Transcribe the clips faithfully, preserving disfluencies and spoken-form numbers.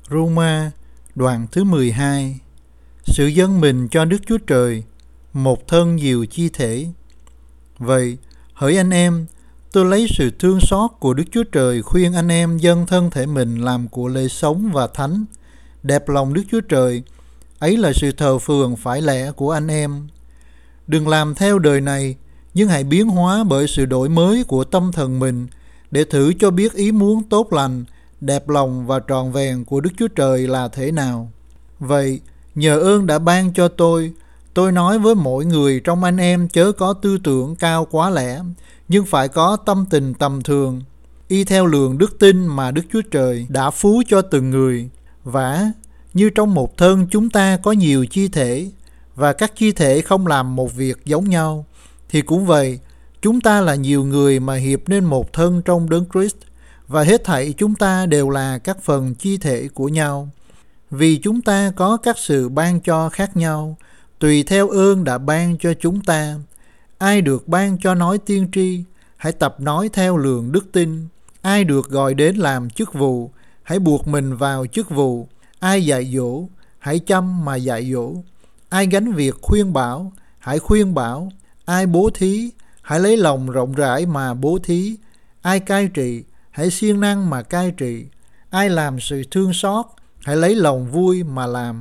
Roma đoạn thứ mười hai. Sự dâng mình cho Đức Chúa Trời, một thân nhiều chi thể. Vậy, hỡi anh em, tôi lấy sự thương xót của Đức Chúa Trời khuyên anh em dâng thân thể mình làm của lễ sống và thánh, đẹp lòng Đức Chúa Trời. Ấy là sự thờ phượng phải lẽ của anh em. Đừng làm theo đời này, nhưng hãy biến hóa bởi sự đổi mới của tâm thần mình, để thử cho biết ý muốn tốt lành, đẹp lòng và trọn vẹn của Đức Chúa Trời là thế nào. Vậy, nhờ ơn đã ban cho tôi, tôi nói với mỗi người trong anh em chớ có tư tưởng cao quá lẽ, nhưng phải có tâm tình tầm thường, y theo lượng đức tin mà Đức Chúa Trời đã phú cho từng người. Vả, như trong một thân chúng ta có nhiều chi thể, và các chi thể không làm một việc giống nhau, thì cũng vậy, chúng ta là nhiều người mà hiệp nên một thân trong Đấng Christ, và hết thảy chúng ta đều là các phần chi thể của nhau. Vì chúng ta có các sự ban cho khác nhau, tùy theo ơn đã ban cho chúng ta. Ai được ban cho nói tiên tri, hãy tập nói theo lượng đức tin. Ai được gọi đến làm chức vụ, hãy buộc mình vào chức vụ. Ai dạy dỗ, hãy chăm mà dạy dỗ. Ai gánh việc khuyên bảo, hãy khuyên bảo. Ai bố thí, hãy lấy lòng rộng rãi mà bố thí. Ai cai trị, hãy siêng năng mà cai trị. Ai làm sự thương xót, hãy lấy lòng vui mà làm.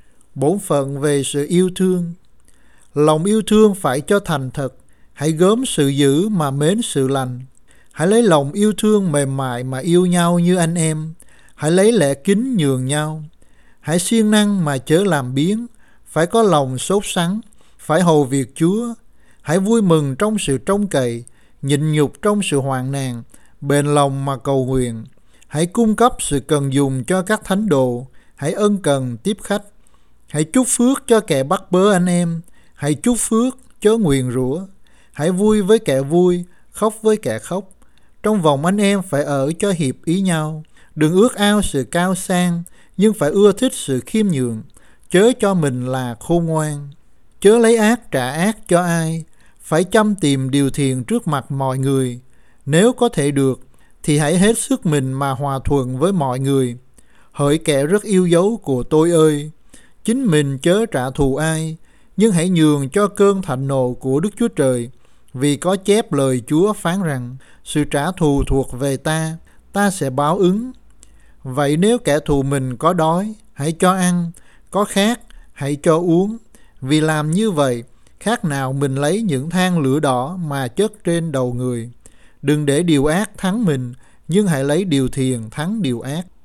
Bổn phận về sự yêu thương. Lòng yêu thương phải cho thành thật, hãy gớm sự dữ mà mến sự lành. Hãy lấy lòng yêu thương mềm mại mà yêu nhau như anh em. Hãy lấy lẽ kính nhường nhau. Hãy siêng năng mà chớ làm biếng, phải có lòng sốt sắng, phải hầu việc Chúa. Hãy vui mừng trong sự trông cậy, nhịn nhục trong sự hoạn nạn, bền lòng mà cầu nguyện. Hãy cung cấp sự cần dùng cho các thánh đồ, hãy ân cần tiếp khách. Hãy chúc phước cho kẻ bắt bớ anh em, hãy chúc phước chớ nguyền rủa. Hãy vui với kẻ vui, khóc với kẻ khóc. Trong vòng anh em phải ở cho hiệp ý nhau. Đừng ước ao sự cao sang, nhưng phải ưa thích sự khiêm nhường. Chớ cho mình là khôn ngoan. Chớ lấy ác trả ác cho ai, phải chăm tìm điều thiện trước mặt mọi người. Nếu có thể được, thì hãy hết sức mình mà hòa thuận với mọi người. Hỡi kẻ rất yêu dấu của tôi ơi, chính mình chớ trả thù ai, nhưng hãy nhường cho cơn thạnh nộ của Đức Chúa Trời. Vì có chép lời Chúa phán rằng, sự trả thù thuộc về ta, ta sẽ báo ứng. Vậy nếu kẻ thù mình có đói, hãy cho ăn, có khát, hãy cho uống. Vì làm như vậy, khác nào mình lấy những than lửa đỏ mà chất trên đầu người. Đừng để điều ác thắng mình, nhưng hãy lấy điều thiện thắng điều ác.